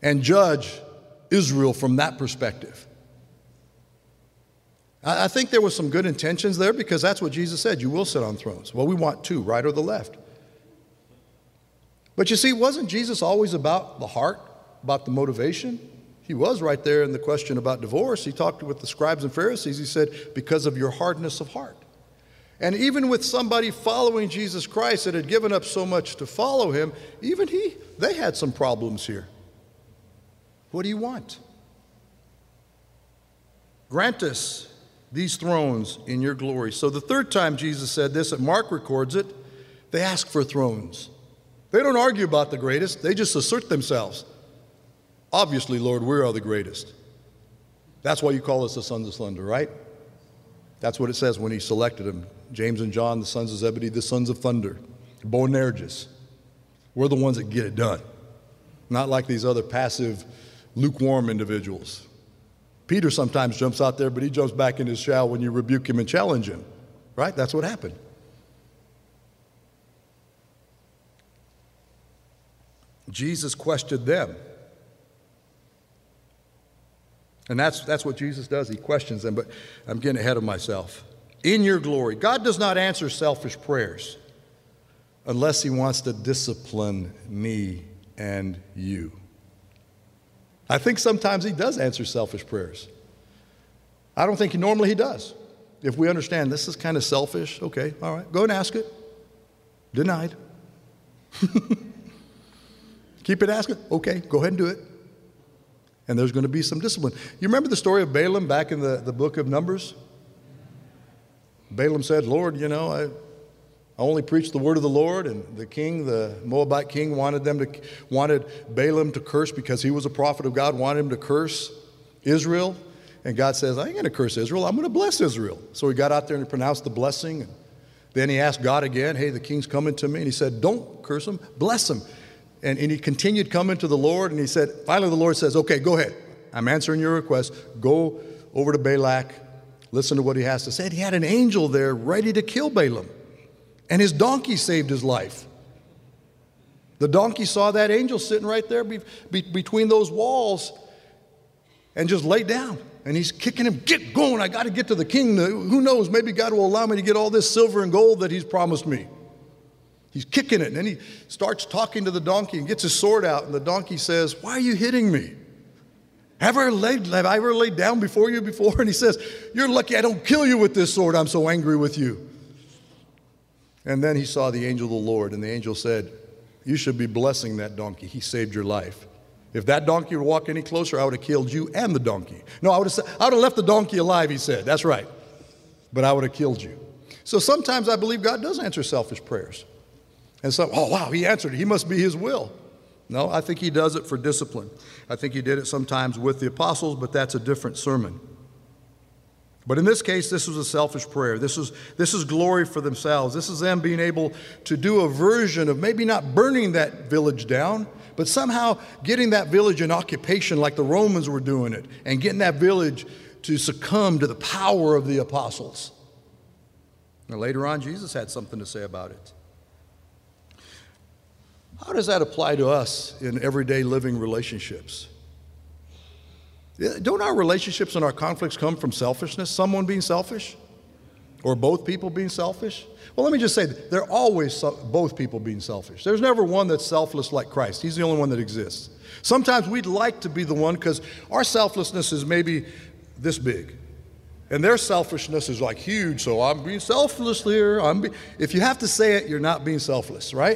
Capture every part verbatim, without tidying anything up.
and judge Israel from that perspective. I think there was some good intentions there, because that's what Jesus said, you will sit on thrones. Well, we want two, right or the left. But you see, wasn't Jesus always about the heart, about the motivation? He was right there in the question about divorce. He talked with the scribes and Pharisees. He said, because of your hardness of heart. And even with somebody following Jesus Christ that had given up so much to follow him, even he, they had some problems here. What do you want? Grant us these thrones in your glory. So the third time Jesus said this, and Mark records it, they ask for thrones. They don't argue about the greatest. They just assert themselves. Obviously, Lord, we are the greatest. That's why you call us the sons of thunder, right? That's what it says when he selected them. James and John, the sons of Zebedee, the sons of thunder. Boanerges. We're the ones that get it done. Not like these other passive, lukewarm individuals. Peter sometimes jumps out there, but he jumps back in his shell when you rebuke him and challenge him. Right? That's what happened. Jesus questioned them. And that's, that's what Jesus does. He questions them, but I'm getting ahead of myself. In your glory. God does not answer selfish prayers unless he wants to discipline me and you. I think sometimes he does answer selfish prayers. I don't think he, normally he does. If we understand this is kind of selfish, okay, all right, go and ask it. Denied. Keep it asking, okay, go ahead and do it. And there's going to be some discipline. You remember the story of Balaam back in the, the book of Numbers? Balaam said, Lord, you know, I, I only preached the word of the Lord, and the king, the Moabite king, wanted them to wanted Balaam to curse because he was a prophet of God, wanted him to curse Israel. And God says, I ain't going to curse Israel, I'm going to bless Israel. So he got out there and he pronounced the blessing. And then he asked God again, hey, the king's coming to me. And he said, don't curse him, bless him. And, and he continued coming to the Lord, and he said, finally the Lord says, okay, go ahead. I'm answering your request. Go over to Balak, listen to what he has to say. And he had an angel there ready to kill Balaam. And his donkey saved his life. The donkey saw that angel sitting right there be, be, between those walls and just laid down. And he's kicking him, get going, I got to get to the king. Who knows, maybe God will allow me to get all this silver and gold that he's promised me. He's kicking it, and then he starts talking to the donkey and gets his sword out, and the donkey says, why are you hitting me? Have I, laid, have I ever laid down before you before? And he says, you're lucky I don't kill you with this sword. I'm so angry with you. And then he saw the angel of the Lord, and the angel said, you should be blessing that donkey. He saved your life. If that donkey would walk any closer, I would have killed you and the donkey. No, I would have, I would have left the donkey alive, he said. That's right. But I would have killed you. So sometimes I believe God does answer selfish prayers. And so, oh, wow, he answered it. He must be his will. No, I think he does it for discipline. I think he did it sometimes with the apostles, but that's a different sermon. But in this case, this was a selfish prayer. This is, this is glory for themselves. This is them being able to do a version of maybe not burning that village down, but somehow getting that village in occupation like the Romans were doing it, and getting that village to succumb to the power of the apostles. Now, later on, Jesus had something to say about it. How does that apply to us in everyday living relationships? Don't our relationships and our conflicts come from selfishness? Someone being selfish? Or both people being selfish? Well, let me just say, they're always both people being selfish. There's never one that's selfless like Christ. He's the only one that exists. Sometimes we'd like to be the one because our selflessness is maybe this big. And their selfishness is like huge, so I'm being selfless here. I'm be if you have to say it, you're not being selfless, right?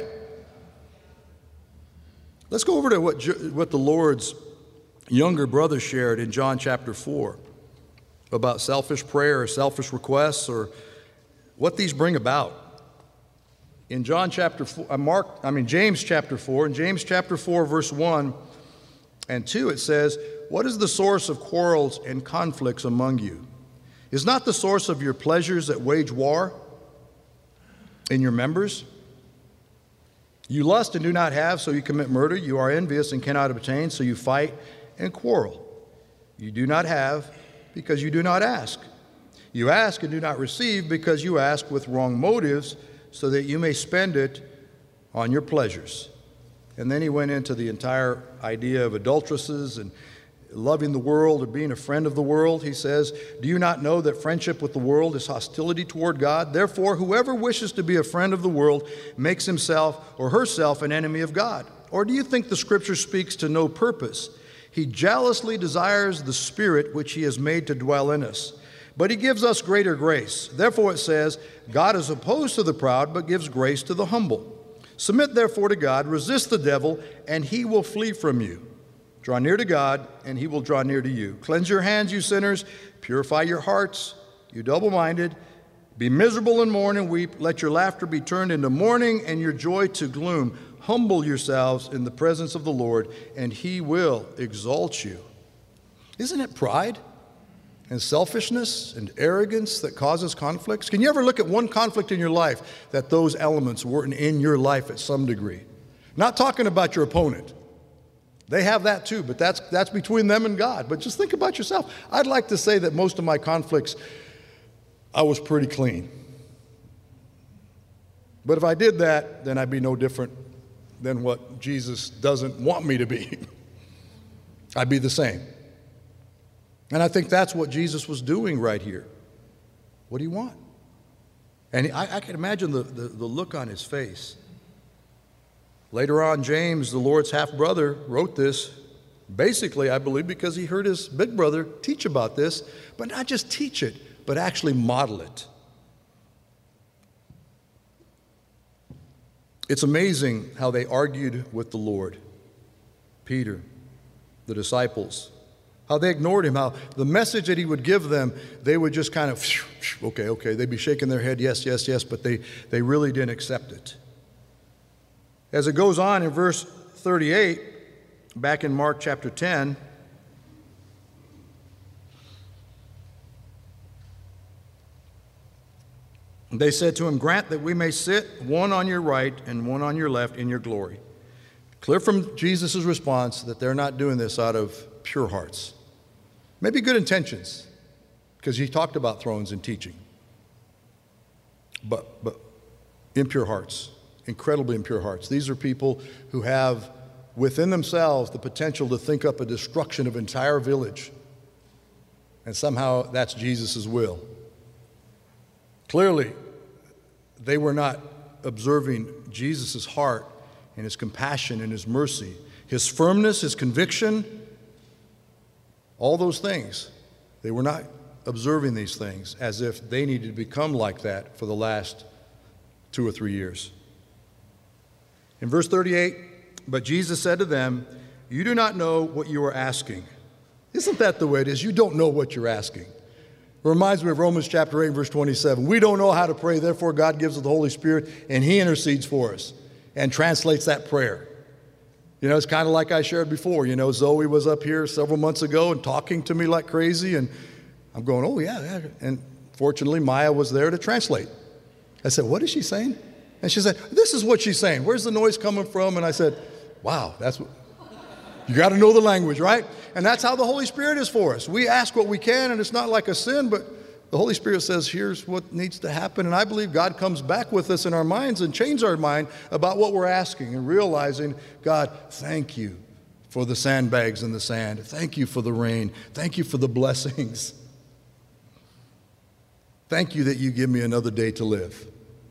Let's go over to what, what the Lord's younger brother shared in John chapter four about selfish prayer or selfish requests or what these bring about. In John chapter four, uh, Mark, I mean James chapter four, in James chapter four, verse one and two, it says, what is the source of quarrels and conflicts among you? Is not the source of your pleasures that wage war in your members? You lust and do not have, so you commit murder. You are envious and cannot obtain, so you fight and quarrel. You do not have because you do not ask. You ask and do not receive because you ask with wrong motives, so that you may spend it on your pleasures. And then he went into the entire idea of adulteresses and loving the world or being a friend of the world. He says, do you not know that friendship with the world is hostility toward God? Therefore, whoever wishes to be a friend of the world makes himself or herself an enemy of God. Or do you think the Scripture speaks to no purpose? He jealously desires the Spirit which he has made to dwell in us. But he gives us greater grace. Therefore it says, God is opposed to the proud, but gives grace to the humble. Submit therefore to God, resist the devil, and he will flee from you. Draw near to God, and he will draw near to you. Cleanse your hands, you sinners. Purify your hearts, you double-minded. Be miserable and mourn and weep. Let your laughter be turned into mourning and your joy to gloom. Humble yourselves in the presence of the Lord, and he will exalt you. Isn't it pride and selfishness and arrogance that causes conflicts? Can you ever look at one conflict in your life that those elements weren't in your life at some degree? Not talking about your opponent. They have that too, but that's, that's between them and God. But just think about yourself. I'd like to say that most of my conflicts, I was pretty clean. But if I did that, then I'd be no different than what Jesus doesn't want me to be. I'd be the same. And I think that's what Jesus was doing right here. What do you want? And I, I can imagine the, the, the look on his face. Later on, James, the Lord's half-brother, wrote this, basically, I believe, because he heard his big brother teach about this, but not just teach it, but actually model it. It's amazing how they argued with the Lord. Peter, the disciples, how they ignored him, how the message that he would give them, they would just kind of, okay, okay, they'd be shaking their head, yes, yes, yes, but they, they really didn't accept it. As it goes on in verse thirty-eight, back in Mark chapter ten, they said to him, grant that we may sit one on your right and one on your left in your glory. Clear from Jesus' response that they're not doing this out of pure hearts. Maybe good intentions, because he talked about thrones and teaching. But, but impure hearts. Incredibly impure hearts. These are people who have within themselves the potential to think up a destruction of an entire village. And somehow that's Jesus' will. Clearly, they were not observing Jesus' heart and his compassion and his mercy, his firmness, his conviction, all those things. They were not observing these things as if they needed to become like that for the last two or three years. In verse thirty-eight, but Jesus said to them, you do not know what you are asking. Isn't that the way it is? You don't know what you're asking. It reminds me of Romans chapter eight, verse twenty-seven. We don't know how to pray, therefore God gives us the Holy Spirit, and he intercedes for us and translates that prayer. You know, it's kind of like I shared before. You know, Zoe was up here several months ago and talking to me like crazy, and I'm going, oh, yeah, yeah. And fortunately, Maya was there to translate. I said, what is she saying? And she said, this is what she's saying. Where's the noise coming from? And I said, wow, that's what, you got to know the language, right? And that's how the Holy Spirit is for us. We ask what we can, and it's not like a sin, but the Holy Spirit says, here's what needs to happen. And I believe God comes back with us in our minds and changes our mind about what we're asking and realizing, God, thank you for the sandbags in the sand. Thank you for the rain. Thank you for the blessings. Thank you that you give me another day to live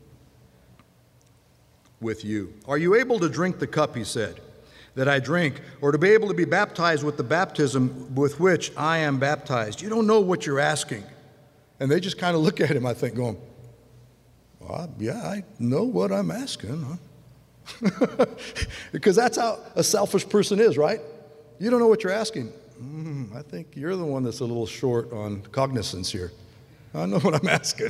with you. Are you able to drink the cup, he said, that I drink, or to be able to be baptized with the baptism with which I am baptized? You don't know what you're asking. And they just kind of look at him, I think, going, well, yeah, I know what I'm asking. Huh? Because that's how a selfish person is, right? You don't know what you're asking. Mm, I think you're the one that's a little short on cognizance here. I know what I'm asking.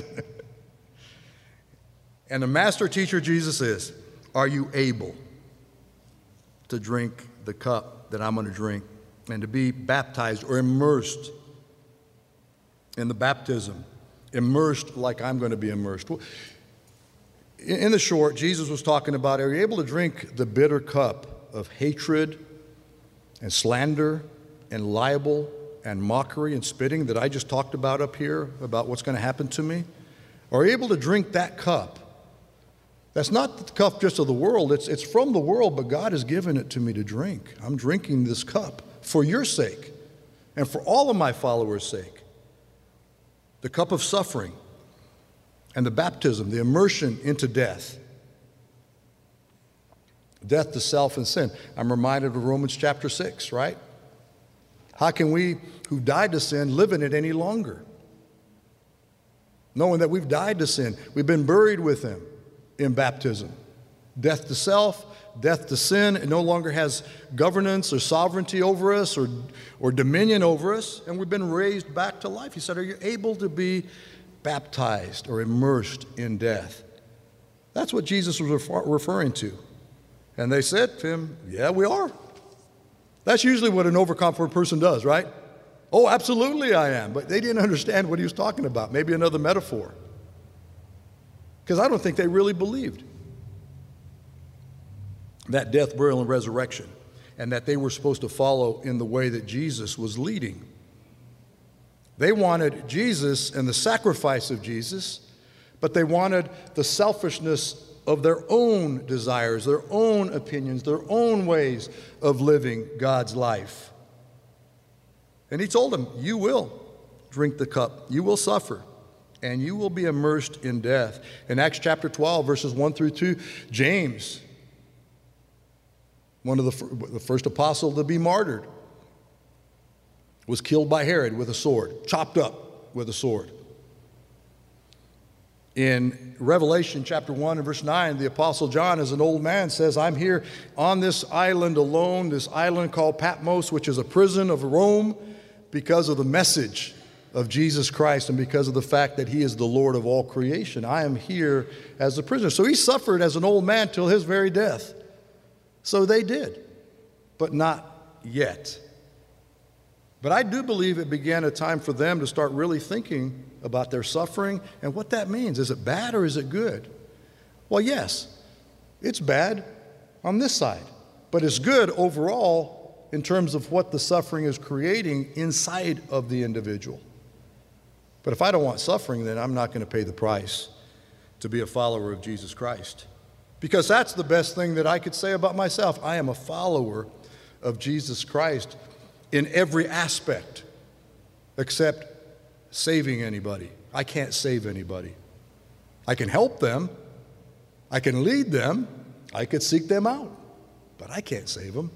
And the master teacher Jesus is, are you able to drink the cup that I'm going to drink and to be baptized or immersed in the baptism, immersed like I'm going to be immersed? In the short, Jesus was talking about, are you able to drink the bitter cup of hatred and slander and libel and mockery and spitting that I just talked about up here, about what's going to happen to me? Are you able to drink that cup That's not the cup just of the world. It's, it's from the world, but God has given it to me to drink. I'm drinking this cup for your sake and for all of my followers' sake. The cup of suffering and the baptism, the immersion into death. Death to self and sin. I'm reminded of Romans chapter six, right? How can we who died to sin live in it any longer? Knowing that we've died to sin. We've been buried with him in baptism. Death to self, death to sin. It no longer has governance or sovereignty over us or, or dominion over us. And we've been raised back to life. He said, are you able to be baptized or immersed in death? That's what Jesus was refer- referring to. And they said to him, yeah, we are. That's usually what an overconfident person does, right? Oh, absolutely I am. But they didn't understand what he was talking about. Maybe another metaphor. Because I don't think they really believed that death, burial, and resurrection, and that they were supposed to follow in the way that Jesus was leading. They wanted Jesus and the sacrifice of Jesus, but they wanted the selfishness of their own desires, their own opinions, their own ways of living God's life. And he told them, you will drink the cup, you will suffer, and you will be immersed in death. In Acts chapter twelve, verses one through two, James, one of the, the first apostle to be martyred, was killed by Herod with a sword, chopped up with a sword. In Revelation chapter one and verse nine, the apostle John, as an old man, says, I'm here on this island alone, this island called Patmos, which is a prison of Rome, because of the message of Jesus Christ and because of the fact that he is the Lord of all creation. I am here as a prisoner. So he suffered as an old man till his very death. So they did, but not yet. But I do believe it began a time for them to start really thinking about their suffering and what that means. Is it bad or is it good? Well, yes, it's bad on this side, but it's good overall in terms of what the suffering is creating inside of the individual. But if I don't want suffering, then I'm not going to pay the price to be a follower of Jesus Christ. Because that's the best thing that I could say about myself. I am a follower of Jesus Christ in every aspect except saving anybody. I can't save anybody. I can help them. I can lead them. I could seek them out. But I can't save them.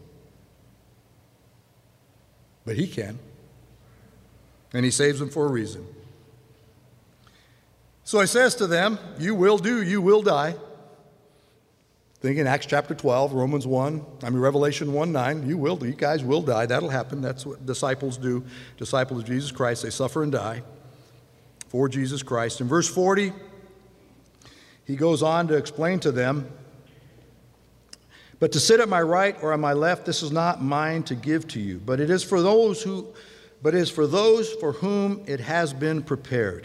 But he can. And he saves them for a reason. So he says to them, you will do, you will die. Think in Acts chapter twelve, Romans one, I mean Revelation one nine, you will, you guys will die. That'll happen. That's what disciples do. Disciples of Jesus Christ, they suffer and die for Jesus Christ. In verse forty, he goes on to explain to them, but to sit at my right or on my left, this is not mine to give to you, but it is for those who, but it is for those for whom it has been prepared.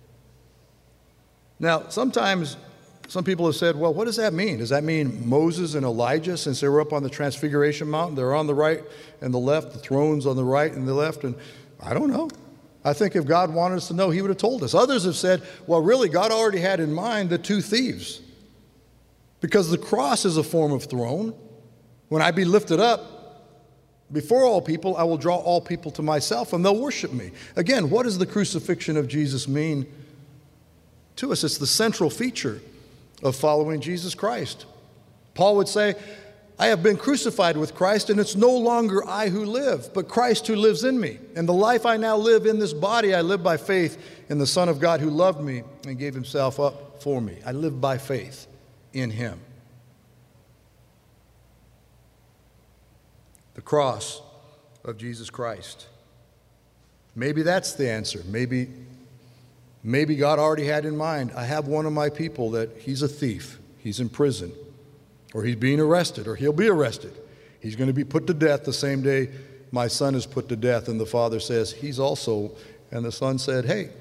Now, sometimes some people have said, well, what does that mean? Does that mean Moses and Elijah, since they were up on the Transfiguration Mountain, they're on the right and the left, the throne's on the right and the left? And I don't know. I think if God wanted us to know, he would have told us. Others have said, well, really, God already had in mind the two thieves. Because the cross is a form of throne. When I be lifted up before all people, I will draw all people to myself, and they'll worship me. Again, what does the crucifixion of Jesus mean to us? It's the central feature of following Jesus Christ. Paul would say, I have been crucified with Christ, and it's no longer I who live, but Christ who lives in me. And the life I now live in this body, I live by faith in the Son of God who loved me and gave himself up for me. I live by faith in him. The cross of Jesus Christ. Maybe that's the answer. Maybe, maybe God already had in mind, I have one of my people that he's a thief. He's in prison. Or he's being arrested, or he'll be arrested. He's going to be put to death the same day my son is put to death. And the father says, he's also, and the son said, hey,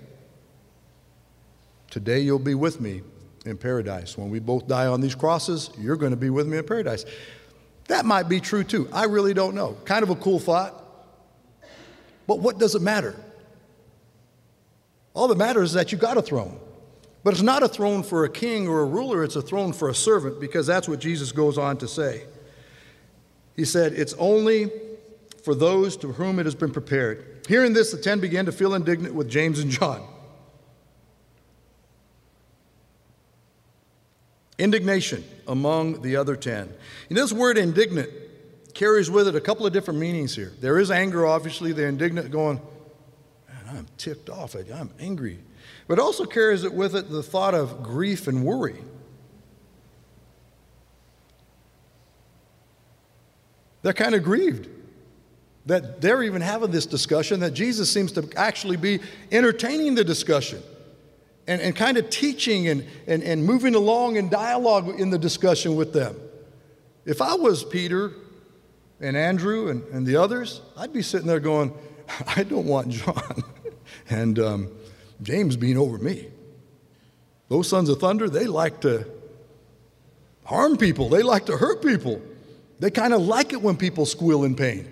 today you'll be with me in paradise. When we both die on these crosses, you're going to be with me in paradise. That might be true too. I really don't know. Kind of a cool thought. But what does it matter? All that matters is that you got a throne. But it's not a throne for a king or a ruler, it's a throne for a servant, because that's what Jesus goes on to say. He said, it's only for those to whom it has been prepared. Hearing this, the ten began to feel indignant with James and John. Indignation among the other ten. You know, this word indignant carries with it a couple of different meanings here. There is anger, obviously. They're indignant, going, man, I'm ticked off. I'm angry. But it also carries it with it the thought of grief and worry. They're kind of grieved that they're even having this discussion, that Jesus seems to actually be entertaining the discussion and, and kind of teaching and, and, and moving along in dialogue in the discussion with them. If I was Peter and Andrew and, and the others, I'd be sitting there going, I don't want John and um, James being over me. Those sons of thunder, they like to harm people. They like to hurt people. They kind of like it when people squeal in pain.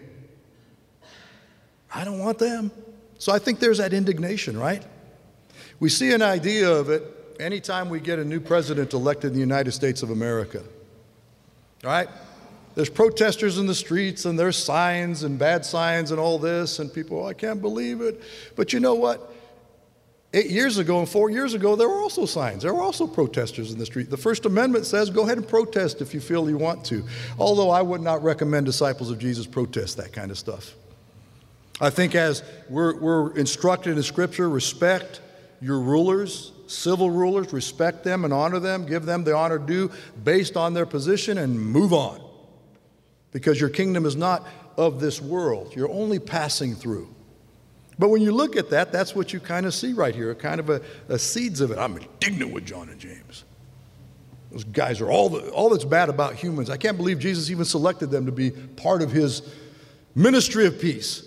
I don't want them. So I think there's that indignation, right? We see an idea of it anytime we get a new president elected in the United States of America. All right? There's protesters in the streets, and there's signs and bad signs and all this, and people, oh, I can't believe it. But you know what? Eight years ago and four years ago, there were also signs. There were also protesters in the street. The First Amendment says go ahead and protest if you feel you want to, although I would not recommend disciples of Jesus protest that kind of stuff. I think as we're, we're instructed in Scripture, respect your rulers, civil rulers, respect them and honor them, give them the honor due based on their position, and move on. Because your kingdom is not of this world. You're only passing through. But when you look at that, that's what you kind of see right here, kind of a, a seeds of it. I'm indignant with John and James. Those guys are all, the, all that's bad about humans. I can't believe Jesus even selected them to be part of his ministry of peace.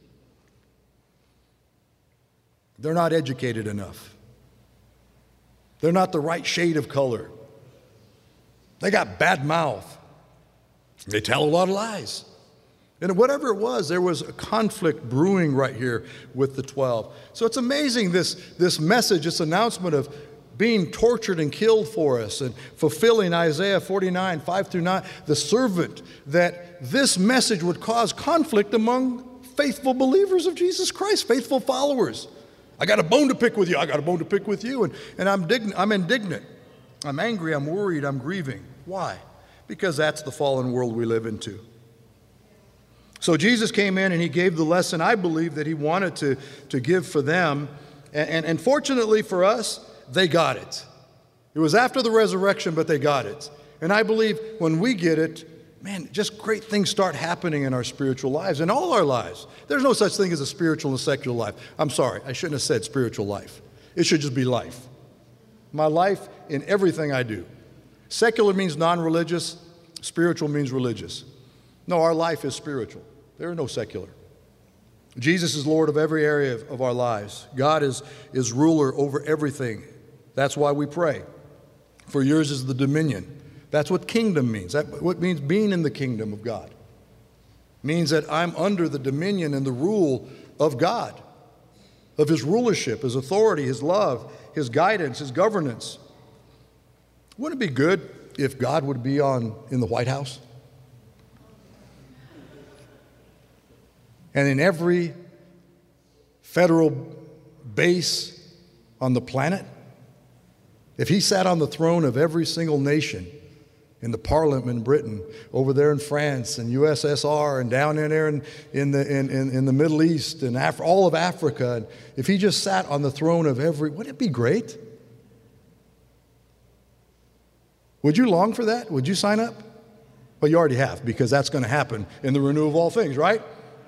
They're not educated enough. They're not the right shade of color. They got bad mouth. They tell a lot of lies. And whatever it was, there was a conflict brewing right here with the twelve. So it's amazing, this, this message, this announcement of being tortured and killed for us and fulfilling Isaiah forty-nine, five through nine, the servant, that this message would cause conflict among faithful believers of Jesus Christ, faithful followers. I got a bone to pick with you. I got a bone to pick with you. And, and I'm, dign- I'm indignant. I'm angry. I'm worried. I'm grieving. Why? Because that's the fallen world we live into. So Jesus came in and he gave the lesson I believe that he wanted to, to give for them. And, and, and fortunately for us, they got it. It was after the resurrection, but they got it. And I believe when we get it, man, just great things start happening in our spiritual lives, in all our lives. There's no such thing as a spiritual and secular life. I'm sorry, I shouldn't have said spiritual life. It should just be life. My life in everything I do. Secular means non-religious. Spiritual means religious. No, our life is spiritual. There are no secular. Jesus is Lord of every area of, of our lives. God is, is ruler over everything. That's why we pray. For yours is the dominion. That's what kingdom means. That what means being in the kingdom of God. It means that I'm under the dominion and the rule of God, of his rulership, his authority, his love, his guidance, his governance. Wouldn't it be good if God would be on in the White House? And in every federal base on the planet, if he sat on the throne of every single nation, in the parliament in Britain, over there in France and U S S R, and down in there in, in, the, in, in, in the Middle East and Af- all of Africa, and if he just sat on the throne of every, wouldn't it be great? Would you long for that? Would you sign up? Well, you already have, because that's going to happen in the renewal of all things, right?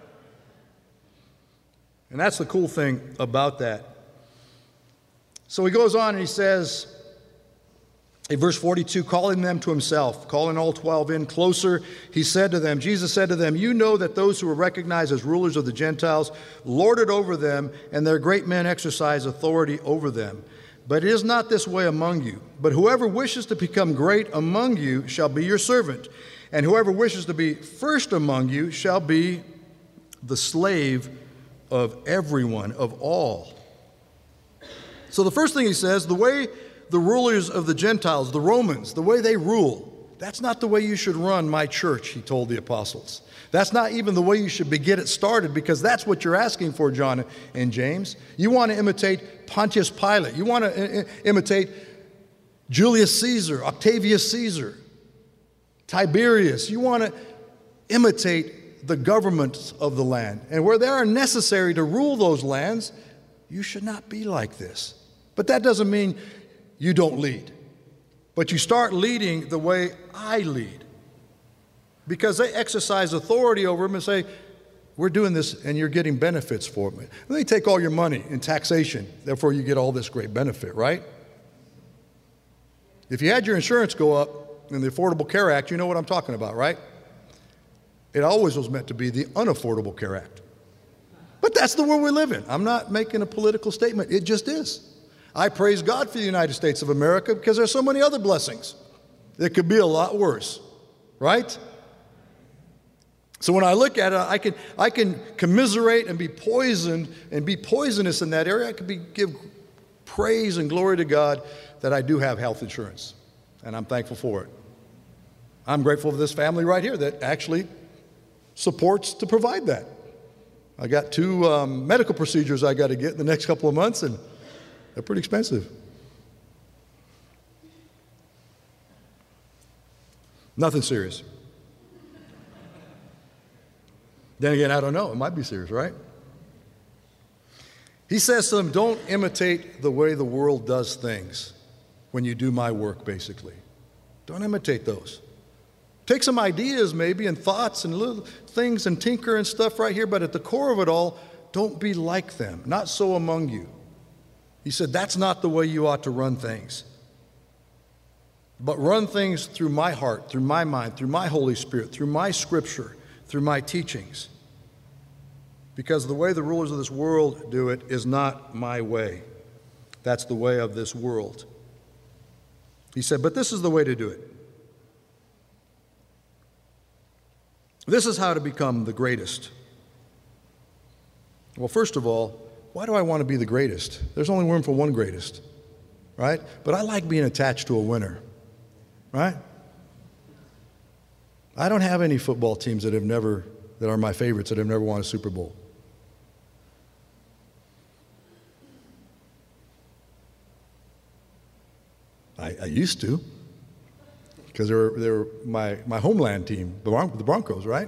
And that's the cool thing about that. So he goes on and he says, in verse forty-two, calling them to himself, calling all twelve in closer, he said to them, Jesus said to them, you know that those who are recognized as rulers of the Gentiles lord it over them, and their great men exercise authority over them. But it is not this way among you. But whoever wishes to become great among you shall be your servant, and whoever wishes to be first among you shall be the slave of everyone, of all. So the first thing he says, the way the rulers of the Gentiles, the Romans, the way they rule, that's not the way you should run my church, he told the apostles. That's not even the way you should get it started, because that's what you're asking for, John and James. You want to imitate Pontius Pilate. You want to imitate Julius Caesar, Octavius Caesar, Tiberius. You want to imitate the governments of the land. And where they are necessary to rule those lands, you should not be like this. But that doesn't mean you don't lead. But you start leading the way I lead. Because they exercise authority over them and say, we're doing this and you're getting benefits for it. And they take all your money in taxation, therefore you get all this great benefit, right? If you had your insurance go up in the Affordable Care Act, you know what I'm talking about, right? It always was meant to be the Unaffordable Care Act. But that's the world we live in. I'm not making a political statement. It just is. I praise God for the United States of America because there's so many other blessings. It could be a lot worse, right? So when I look at it, I can, I can commiserate and be poisoned and be poisonous in that area. I can be, give praise and glory to God that I do have health insurance, and I'm thankful for it. I'm grateful for this family right here that actually supports to provide that. I got two um, medical procedures I got to get in the next couple of months, and they're pretty expensive. Nothing serious. Then again, I don't know. It might be serious, right? He says to them, don't imitate the way the world does things when you do my work, basically. Don't imitate those. Take some ideas maybe and thoughts and little things and tinker and stuff right here, but at the core of it all, don't be like them. Not so among you. He said, that's not the way you ought to run things. But run things through my heart, through my mind, through my Holy Spirit, through my scripture, through my teachings. Because the way the rulers of this world do it is not my way. That's the way of this world. He said, but this is the way to do it. This is how to become the greatest. Well, first of all, why do I want to be the greatest? There's only room for one greatest, right? But I like being attached to a winner, right? I don't have any football teams that have never, that are my favorites, that have never won a Super Bowl. I, I used to, because they were, they were my, my homeland team, the, Bron- the Broncos, right?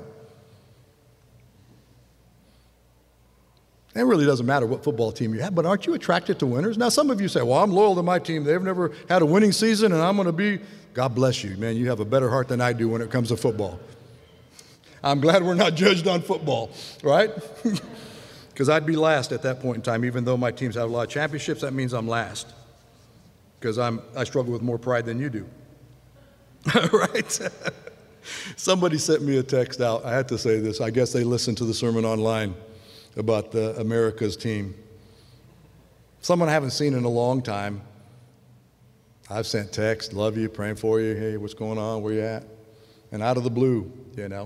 It really doesn't matter what football team you have, but aren't you attracted to winners? Now, some of you say, well, I'm loyal to my team. They've never had a winning season, and I'm going to be, God bless you, man. You have a better heart than I do when it comes to football. I'm glad we're not judged on football, right? Because I'd be last at that point in time. Even though my teams have a lot of championships, that means I'm last. Because I'm I struggle with more pride than you do. Right? Somebody sent me a text out. I had to say this. I guess they listened to the sermon online about the America's team. Someone I haven't seen in a long time. I've sent text, love you, praying for you. Hey, what's going on? Where you at? And out of the blue, you know,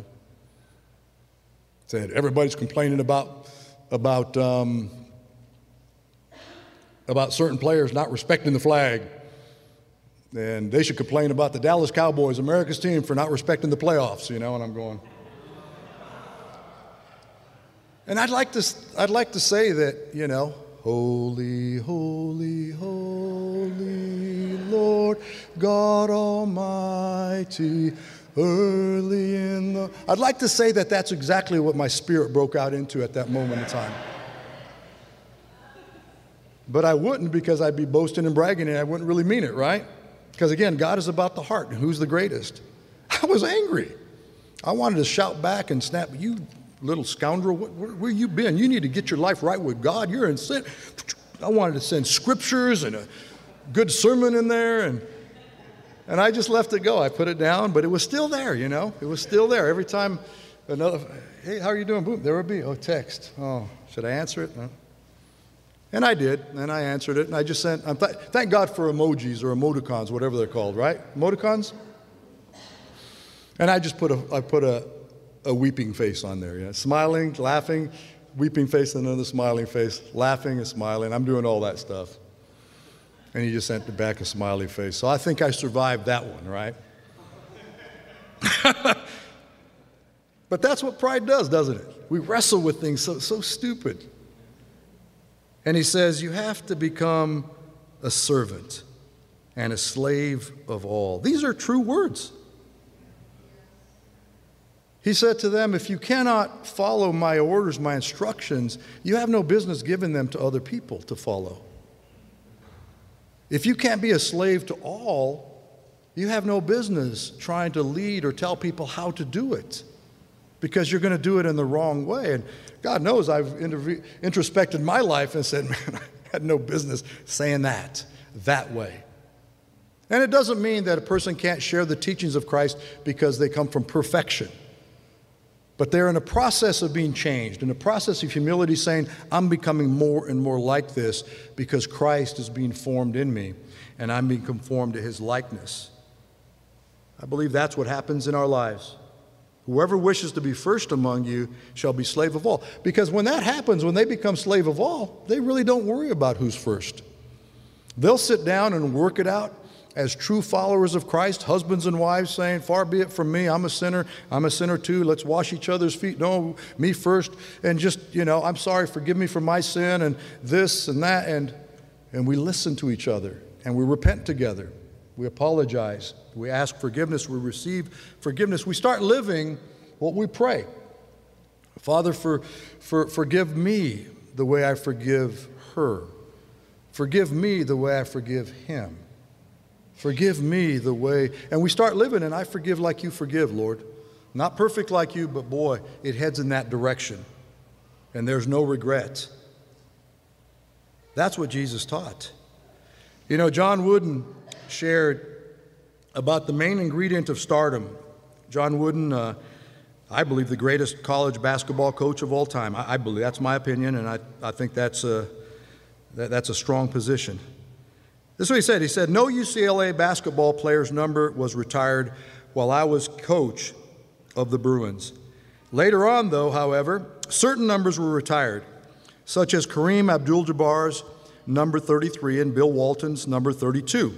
said everybody's complaining about about um, about certain players not respecting the flag. And they should complain about the Dallas Cowboys, America's team, for not respecting the playoffs, you know, and I'm going. And I'd like to, I'd like to say that, you know, holy, holy, holy Lord God Almighty, early in the... I'd like to say that that's exactly what my spirit broke out into at that moment in time. But I wouldn't, because I'd be boasting and bragging and I wouldn't really mean it, right? Because again, God is about the heart and who's the greatest. I was angry. I wanted to shout back and snap, you little scoundrel, where, where you been? You need to get your life right with God. You're in sin. I wanted to send scriptures and a good sermon in there, and and I just left it go. I put it down, but it was still there, you know. It was still there. Every time another, hey, how are you doing? Boom, there would be, oh, text. Oh, should I answer it? No. And I did, and I answered it, and I just sent, um, th- thank God for emojis or emoticons, whatever they're called, right? Emoticons? And I just put a, I put a, a weeping face on there, you know, smiling, laughing, weeping face, and another smiling face, laughing and smiling. I'm doing all that stuff. And he just sent back a smiley face. So I think I survived that one, right? But that's what pride does, doesn't it? We wrestle with things so, so stupid. And he says, you have to become a servant and a slave of all. These are true words. He said to them, if you cannot follow my orders, my instructions, you have no business giving them to other people to follow. If you can't be a slave to all, you have no business trying to lead or tell people how to do it, because you're going to do it in the wrong way. And God knows I've introspected my life and said, man, I had no business saying that, that way. And it doesn't mean that a person can't share the teachings of Christ because they come from perfection. But they're in a process of being changed, in a process of humility, saying, I'm becoming more and more like this because Christ is being formed in me, and I'm being conformed to his likeness. I believe that's what happens in our lives. Whoever wishes to be first among you shall be slave of all. Because when that happens, when they become slave of all, they really don't worry about who's first. They'll sit down and work it out as true followers of Christ, husbands and wives, saying, far be it from me, I'm a sinner, I'm a sinner too, let's wash each other's feet, no, me first, and just, you know, I'm sorry, forgive me for my sin, and this and that, and, and we listen to each other, and we repent together, we apologize, we ask forgiveness, we receive forgiveness, we start living what we pray. Father, for, for, forgive me the way I forgive her. Forgive me the way I forgive him. Forgive me the way, and we start living, and I forgive like you forgive, Lord. Not perfect like you, but boy, it heads in that direction. And there's no regret. That's what Jesus taught. You know, John Wooden shared about the main ingredient of stardom. John Wooden, uh, I believe the greatest college basketball coach of all time. I, I believe, that's my opinion, and I, I think that's a, that, that's a strong position. This is what he said. He said, no U C L A basketball player's number was retired while I was coach of the Bruins. Later on, though, however, certain numbers were retired, such as Kareem Abdul-Jabbar's number thirty-three and Bill Walton's number thirty-two.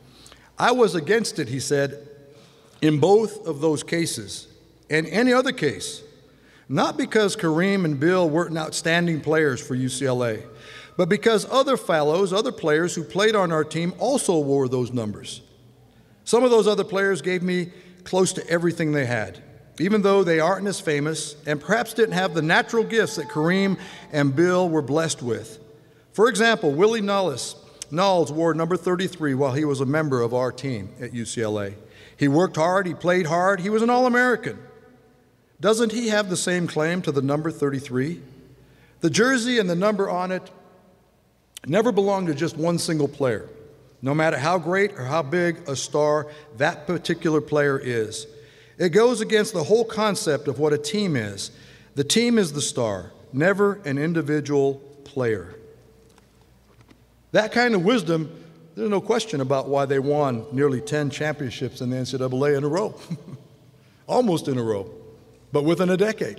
I was against it, he said, in both of those cases and any other case, not because Kareem and Bill weren't outstanding players for U C L A, but because other fellows, other players who played on our team also wore those numbers. Some of those other players gave me close to everything they had, even though they aren't as famous and perhaps didn't have the natural gifts that Kareem and Bill were blessed with. For example, Willie Nullis, Knowles wore number thirty-three while he was a member of our team at U C L A. He worked hard, he played hard, he was an All-American. Doesn't he have the same claim to the number thirty-three? The jersey and the number on it never belonged to just one single player, no matter how great or how big a star that particular player is. It goes against the whole concept of what a team is. The team is the star, never an individual player. That kind of wisdom, there's no question about why they won nearly ten championships in the N C double A in a row. Almost in a row, but within a decade.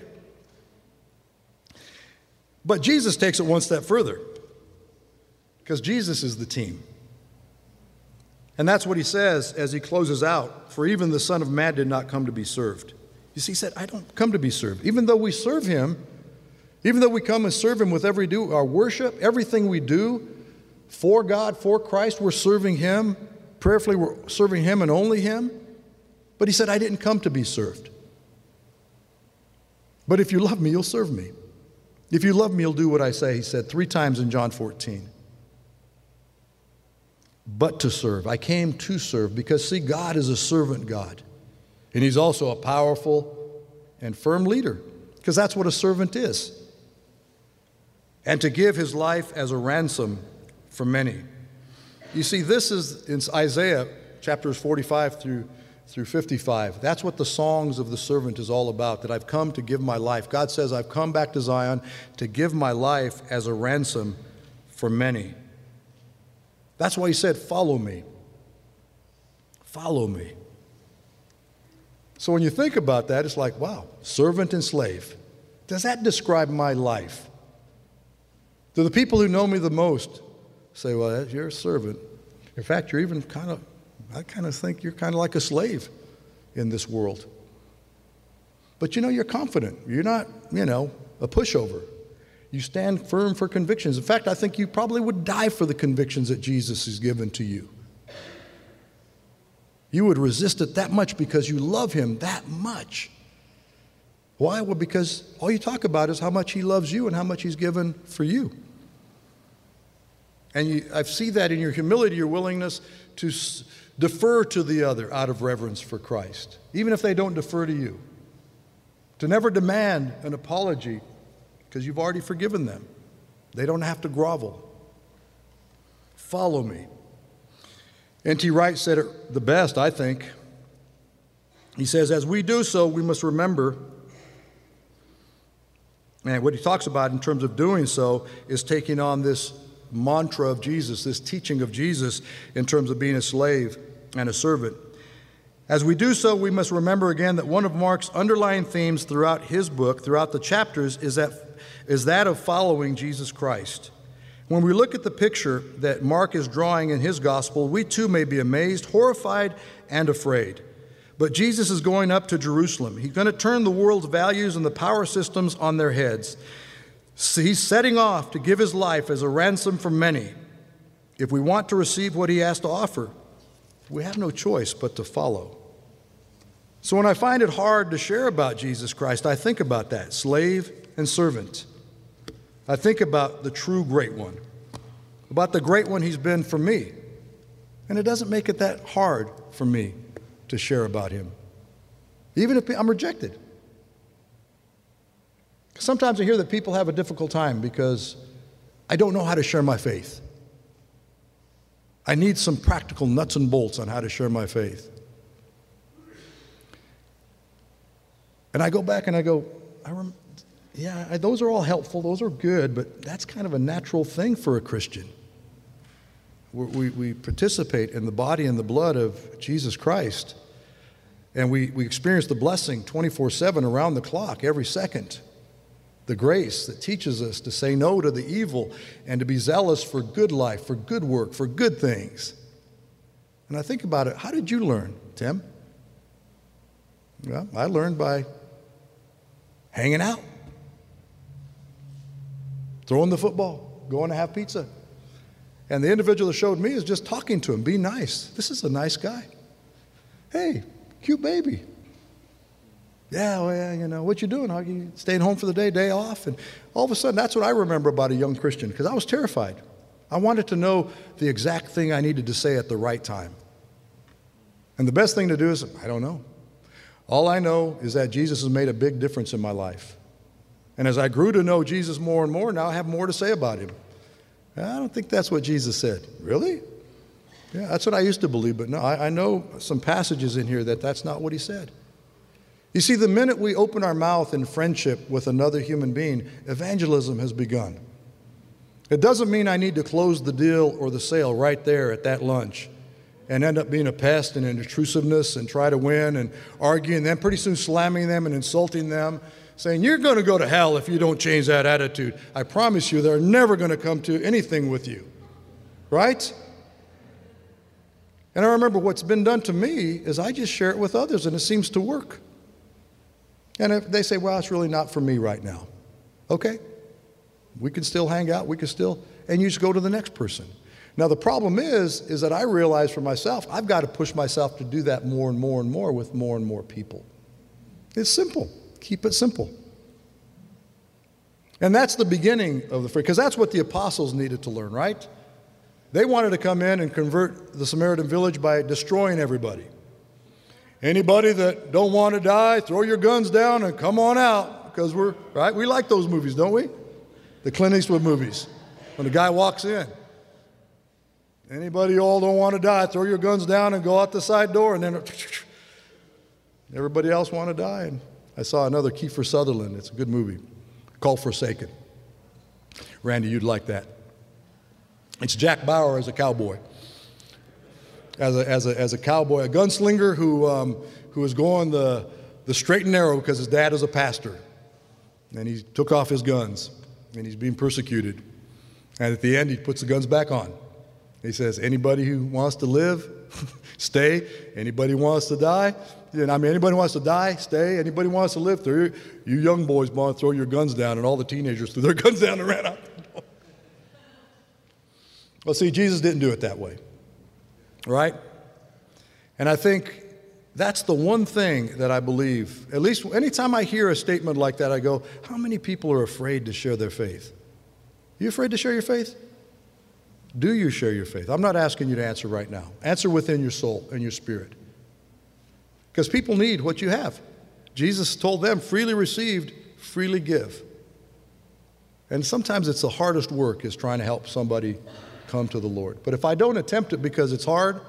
But Jesus takes it one step further, because Jesus is the team. And that's what he says as he closes out, for even the Son of Man did not come to be served. You see, he said, I don't come to be served. Even though we serve him, even though we come and serve him with every do, our worship, everything we do for God, for Christ, we're serving him. Prayerfully, we're serving him and only him. But he said, I didn't come to be served. But if you love me, you'll serve me. If you love me, you'll do what I say, he said three times in John fourteen. But to serve. I came to serve because, see, God is a servant God. And he's also a powerful and firm leader, because that's what a servant is. And to give his life as a ransom for many. You see, this is in Isaiah chapters forty-five through, through fifty-five. That's what the songs of the servant is all about, that I've come to give my life. God says, I've come back to Zion to give my life as a ransom for many. That's why he said, follow me. Follow me. So when you think about that, it's like, wow, servant and slave. Does that describe my life? Do the people who know me the most say, well, you're a servant. In fact, you're even kind of, I kind of think you're kind of like a slave in this world. But you know, you're confident. You're not, you know, a pushover. You stand firm for convictions. In fact, I think you probably would die for the convictions that Jesus has given to you. You would resist it that much because you love him that much. Why? Well, because all you talk about is how much he loves you and how much he's given for you. And you, I see that in your humility, your willingness to s- defer to the other out of reverence for Christ, even if they don't defer to you. To never demand an apology because you've already forgiven them. They don't have to grovel. Follow me. N T Wright said it the best, I think. He says, as we do so, we must remember, and what he talks about in terms of doing so is taking on this mantra of Jesus, this teaching of Jesus in terms of being a slave and a servant. As we do so, we must remember again that one of Mark's underlying themes throughout his book, throughout the chapters, is that, is that of following Jesus Christ. When we look at the picture that Mark is drawing in his gospel, we too may be amazed, horrified, and afraid. But Jesus is going up to Jerusalem. He's going to turn the world's values and the power systems on their heads. So he's setting off to give his life as a ransom for many. If we want to receive what he has to offer, we have no choice but to follow. So when I find it hard to share about Jesus Christ, I think about that, slave and servant. I think about the true great one, about the great one he's been for me. And it doesn't make it that hard for me to share about him, even if I'm rejected. Sometimes I hear that people have a difficult time because I don't know how to share my faith. I need some practical nuts and bolts on how to share my faith. And I go back and I go, I rem- yeah, I, those are all helpful, those are good, but that's kind of a natural thing for a Christian. We're, we, we participate in the body and the blood of Jesus Christ, and we, we experience the blessing twenty-four seven around the clock, every second. The grace that teaches us to say no to the evil and to be zealous for good life, for good work, for good things. And I think about it, how did you learn, Tim? Well, I learned by hanging out, throwing the football, going to have pizza. And the individual that showed me is just talking to him, be nice. This is a nice guy. Hey, cute baby. Yeah, well, yeah, you know, what you doing? Are you staying home for the day, day off? And all of a sudden, that's what I remember about a young Christian, because I was terrified. I wanted to know the exact thing I needed to say at the right time. And the best thing to do is, I don't know. All I know is that Jesus has made a big difference in my life. And as I grew to know Jesus more and more, now I have more to say about him. I don't think that's what Jesus said. Really? Yeah, that's what I used to believe, but no, I, I know some passages in here that that's not what he said. You see, the minute we open our mouth in friendship with another human being, evangelism has begun. It doesn't mean I need to close the deal or the sale right there at that lunch and end up being a pest and an intrusiveness and try to win and argue and then pretty soon slamming them and insulting them, saying, you're going to go to hell if you don't change that attitude. I promise you they're never going to come to anything with you. Right? And I remember what's been done to me is I just share it with others and it seems to work. And if they say, well, it's really not for me right now. Okay, we can still hang out, we can still, and you just go to the next person. Now the problem is, is that I realize for myself, I've got to push myself to do that more and more and more with more and more people. It's simple, keep it simple. And that's the beginning of the, because that's what the apostles needed to learn, right? They wanted to come in and convert the Samaritan village by destroying everybody. Anybody that don't want to die, throw your guns down and come on out, because we're, right? We like those movies, don't we? The Clint Eastwood movies, when the guy walks in. Anybody all don't want to die, throw your guns down and go out the side door, and then everybody else want to die. And I saw another Kiefer Sutherland, it's a good movie, called Forsaken. Randy, you'd like that. It's Jack Bauer as a cowboy. As a, as a, as a cowboy, a gunslinger who, um, who was going the, the straight and narrow because his dad is a pastor. And he took off his guns, and he's being persecuted. And at the end, he puts the guns back on. He says, anybody who wants to live, stay. Anybody who wants to die, you know, I mean, anybody who wants to die, stay. Anybody who wants to live, through you young boys want to throw your guns down, and all the teenagers threw their guns down and ran out. Well, see, Jesus didn't do it that way, right? And I think that's the one thing that I believe, at least anytime I hear a statement like that, I go, how many people are afraid to share their faith? You afraid to share your faith? Do you share your faith? I'm not asking you to answer right now. Answer within your soul and your spirit. Because people need what you have. Jesus told them, freely received, freely give. And sometimes it's the hardest work is trying to help somebody come to the Lord. But if I don't attempt it because it's hard,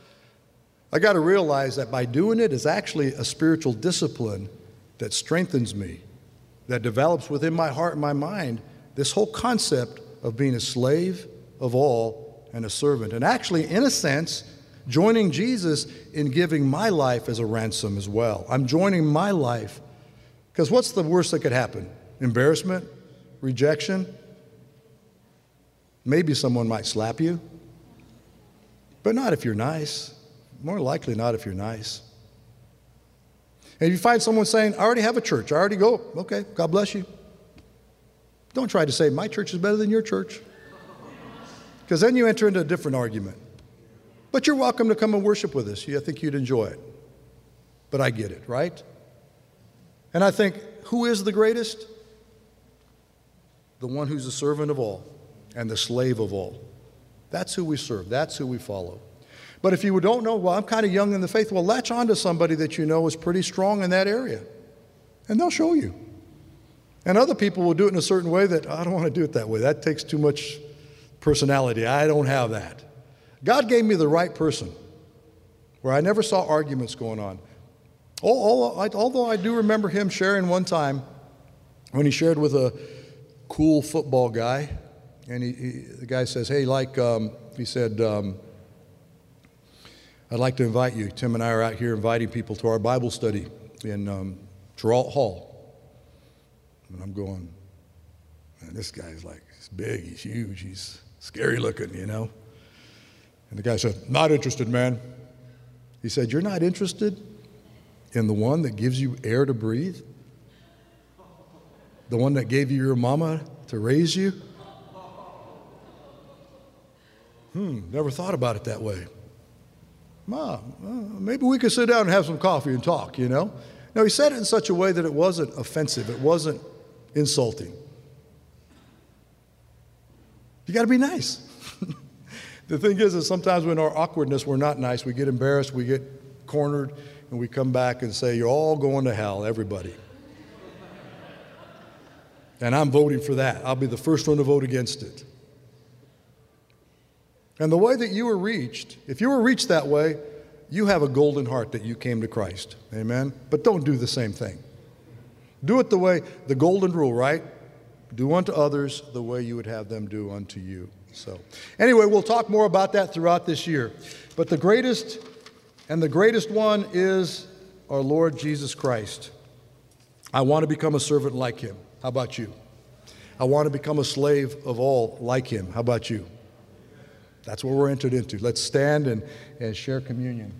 I got to realize that by doing it is actually a spiritual discipline that strengthens me, that develops within my heart and my mind this whole concept of being a slave of all and a servant. And actually, in a sense, joining Jesus in giving my life as a ransom as well. I'm joining my life because what's the worst that could happen? Embarrassment? Rejection? Maybe someone might slap you, but not if you're nice. More likely not if you're nice. And if you find someone saying, I already have a church, I already go, okay, God bless you. Don't try to say, my church is better than your church. Because then you enter into a different argument. But you're welcome to come and worship with us. I think you'd enjoy it. But I get it, right? And I think, who is the greatest? The one who's the servant of all and the slave of all. That's who we serve. That's who we follow. But if you don't know, well, I'm kind of young in the faith, well, latch on to somebody that you know is pretty strong in that area. And they'll show you. And other people will do it in a certain way that, I don't want to do it that way. That takes too much personality. I don't have that. God gave me the right person where I never saw arguments going on. Although I do remember him sharing one time when he shared with a cool football guy, and he, he, the guy says, hey, like, um, he said, um, I'd like to invite you. Tim and I are out here inviting people to our Bible study in um, Geralt Hall. And I'm going, man, this guy's like, he's big, he's huge, he's scary looking, you know. And the guy said, not interested, man. He said, you're not interested in the one that gives you air to breathe? The one that gave you your mama to raise you? Hmm, never thought about it that way. Mom, uh, maybe we could sit down and have some coffee and talk, you know? No, he said it in such a way that it wasn't offensive. It wasn't insulting. You got to be nice. The thing is, is sometimes when our awkwardness, we're not nice. We get embarrassed, we get cornered, and we come back and say, you're all going to hell, everybody. And I'm voting for that. I'll be the first one to vote against it. And the way that you were reached, if you were reached that way, you have a golden heart that you came to Christ. Amen? But don't do the same thing. Do it the way, the golden rule, right? Do unto others the way you would have them do unto you. So, anyway, we'll talk more about that throughout this year. But the greatest, and the greatest one is our Lord Jesus Christ. I want to become a servant like him. How about you? I want to become a slave of all like him. How about you? That's what we're entered into. Let's stand and, and share communion.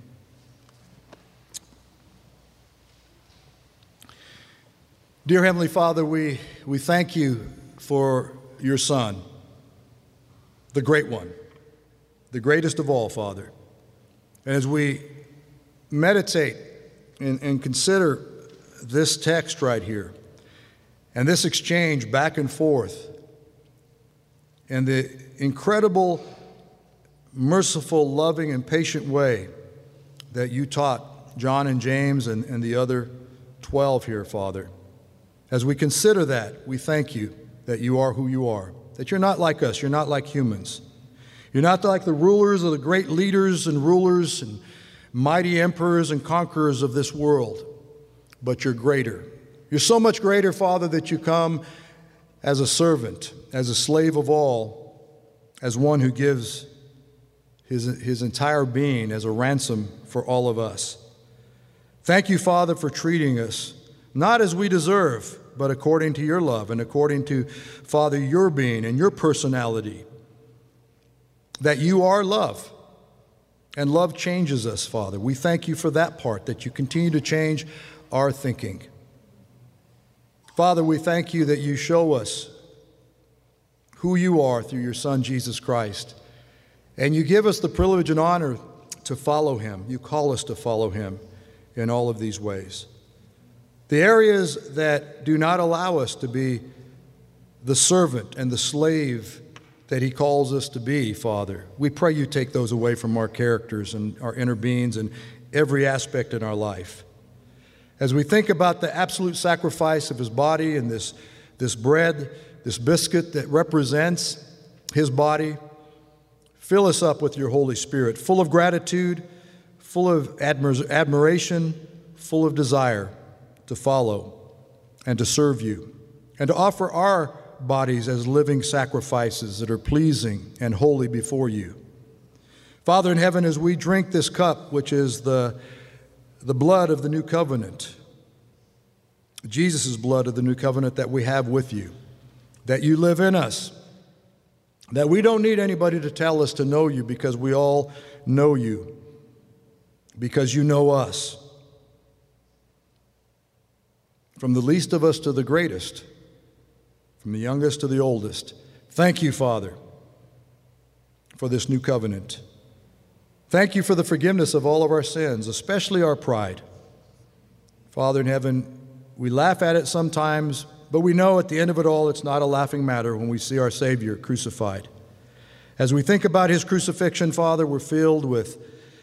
Dear Heavenly Father, we, we thank you for your Son, the great one, the greatest of all, Father. And as we meditate and, and consider this text right here, and this exchange back and forth, and the incredible, merciful, loving, and patient way that you taught John and James and, and the other twelve here, Father. As we consider that, we thank you that you are who you are, that you're not like us, you're not like humans. You're not like the rulers or the great leaders and rulers and mighty emperors and conquerors of this world, but you're greater. You're so much greater, Father, that you come as a servant, as a slave of all, as one who gives his, his entire being as a ransom for all of us. Thank you, Father, for treating us not as we deserve, but according to your love and according to, Father, your being and your personality. that you are love, and love changes us, Father. We thank you for that part, that you continue to change our thinking. Father, we thank you that you show us who you are through your Son, Jesus Christ, and you give us the privilege and honor to follow him. You call us to follow him in all of these ways. The areas that do not allow us to be the servant and the slave that he calls us to be, Father, we pray you take those away from our characters and our inner beings and every aspect in our life. As we think about the absolute sacrifice of his body and this, this bread, this biscuit that represents his body, fill us up with your Holy Spirit, full of gratitude, full of admir- admiration, full of desire to follow and to serve you, and to offer our bodies as living sacrifices that are pleasing and holy before you. Father in heaven, as we drink this cup, which is the, the blood of the new covenant, Jesus' blood of the new covenant that we have with you, that you live in us, that we don't need anybody to tell us to know you because we all know you, because you know us. From the least of us to the greatest, from the youngest to the oldest. Thank you, Father, for this new covenant. Thank you for the forgiveness of all of our sins, especially our pride. Father in heaven, we laugh at it sometimes, but we know at the end of it all, it's not a laughing matter when we see our Savior crucified. As we think about his crucifixion, Father, we're filled with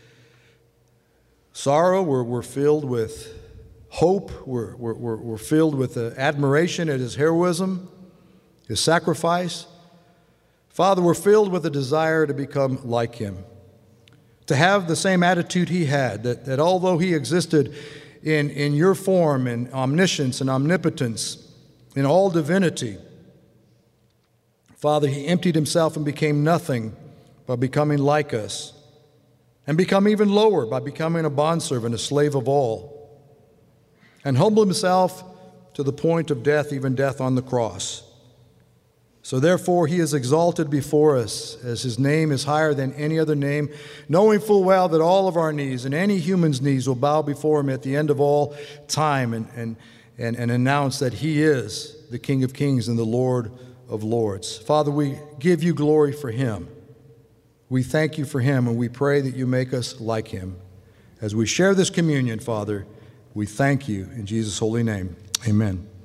sorrow, we're, we're filled with hope, we're, we're, we're filled with uh, admiration at his heroism, his sacrifice. Father, we're filled with a desire to become like him, to have the same attitude he had, that, that although he existed in, in your form and omniscience and omnipotence, in all divinity, Father, he emptied himself and became nothing by becoming like us, and become even lower by becoming a bondservant, a slave of all, and humbled himself to the point of death, even death on the cross. So therefore he is exalted before us, as his name is higher than any other name, knowing full well that all of our knees and any human's knees will bow before him at the end of all time and, and, and, and announce that he is the King of Kings and the Lord of Lords. Father, we give you glory for him. We thank you for him, and we pray that you make us like him. As we share this communion, Father, we thank you in Jesus' holy name. Amen.